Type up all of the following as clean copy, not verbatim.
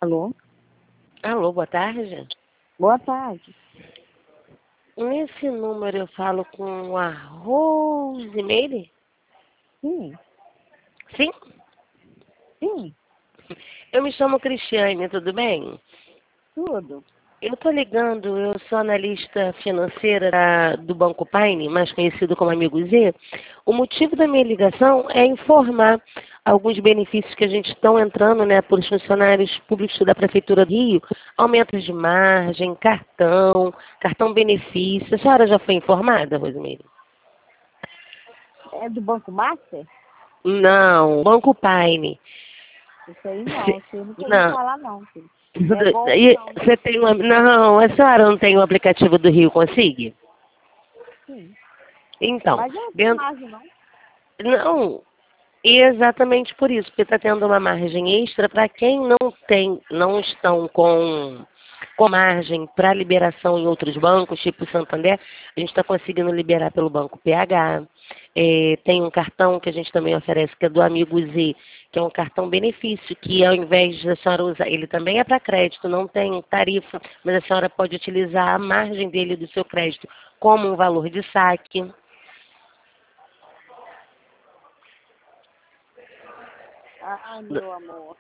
Alô? Alô, boa tarde. Boa tarde. Nesse número eu falo com a Rosemary? Sim, Sim? sim, Eu me chamo Cristiane, tudo bem? tudo. Eu tô ligando, eu sou analista financeira do Banco Paine, mais conhecido como Amigo Z. O motivo da minha ligação é informar alguns benefícios que a gente estão entrando, né, por funcionários públicos da Prefeitura do Rio, aumentos de margem, cartão benefício. A senhora já foi informada, Rosemary? É do Banco Master? Não, Banco Paine. Isso aí não, isso eu nunca ouvi Não. falar não, filho. Não é golpe E não, né? você tem uma... Não, a senhora não tem o aplicativo do Rio Consigue? Sim. Então, Mas não tem dentro... margem não. Não, exatamente por isso, porque está tendo uma margem extra para quem não estão com margem para liberação em outros bancos, tipo Santander, a gente está conseguindo liberar pelo Banco PH. Tem um cartão que a gente também oferece, que é do Amigo Z, que é um cartão benefício, que ao invés de a senhora usar, ele também é para crédito, não tem tarifa, mas a senhora pode utilizar a margem dele do seu crédito como um valor de saque. Ai, meu amor.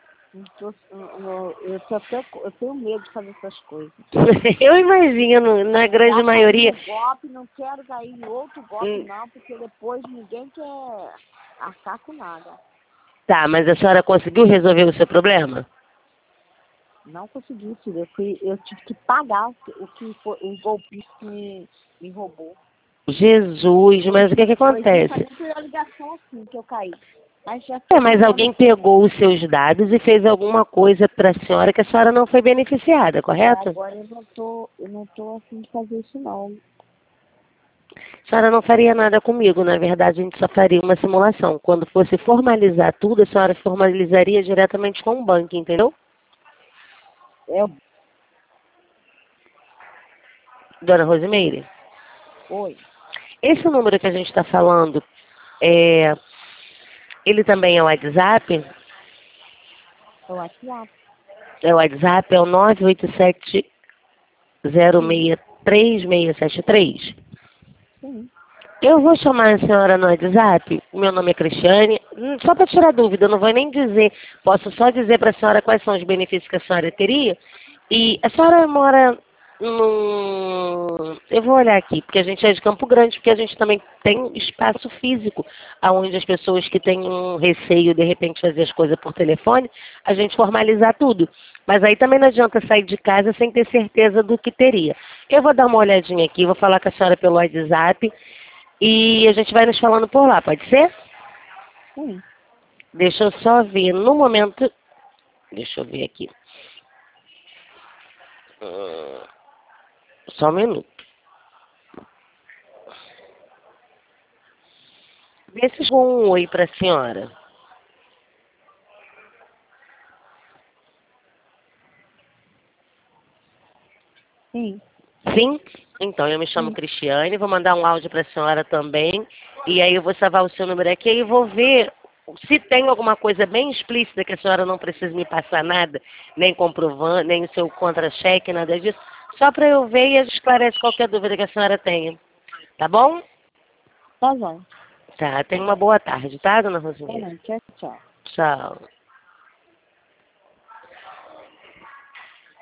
Eu tenho medo de fazer essas coisas. Eu imagino, na grande Já caí maioria. no golpe, não quero cair em outro golpe Hum, não, porque depois ninguém quer arcar com nada. Tá, mas a senhora conseguiu resolver o seu problema? Não consegui, filho. Eu tive que pagar o que foi, o golpista que me roubou. Jesus, mas o que que Foi acontece? justamente a ligação assim que eu caí. Mas já É, estou mas pagando alguém aqui. pegou os seus dados e fez alguma coisa para a senhora que a senhora não foi beneficiada, correto? Agora eu não tô afim de fazer isso não. A senhora não faria nada comigo, na verdade a gente só faria uma simulação. Quando fosse formalizar tudo, a senhora formalizaria diretamente com o banco, entendeu? É, Dona Rosimeire, oi, esse número que a gente está falando, é, ele também é o WhatsApp? é o WhatsApp. É o WhatsApp, é o 987 Sim, 063673. sim. Eu vou chamar a senhora no WhatsApp. Meu nome é Cristiane. Só para tirar dúvida, eu não vou nem dizer. Posso só dizer para a senhora quais são os benefícios que a senhora teria. E a senhora mora num... Eu vou olhar aqui, porque a gente é de Campo Grande, porque a gente também tem espaço físico, onde as pessoas que têm um receio, de repente, fazer as coisas por telefone, a gente formalizar tudo. Mas aí também não adianta sair de casa sem ter certeza do que teria. Eu vou dar uma olhadinha aqui, vou falar com a senhora pelo WhatsApp. E a gente vai nos falando por lá, pode ser? Sim. Deixa eu só ver. No momento. Deixa eu ver aqui. Hum, Só um minuto. Vê se chegou um oi para a senhora. Sim, Sim? Então, eu me chamo sim. Cristiane, vou mandar um áudio para a senhora também. E aí eu vou salvar o seu número aqui e vou ver se tem alguma coisa bem explícita que a senhora não precisa me passar nada, nem comprovando, nem o seu contra-cheque, nada disso. Só para eu ver e esclarece qualquer dúvida que a senhora tenha. Tá bom? Tá bom. Tá, tenha uma boa tarde, tá, dona Tá Rosemary? bom. Tchau, tchau. Tchau.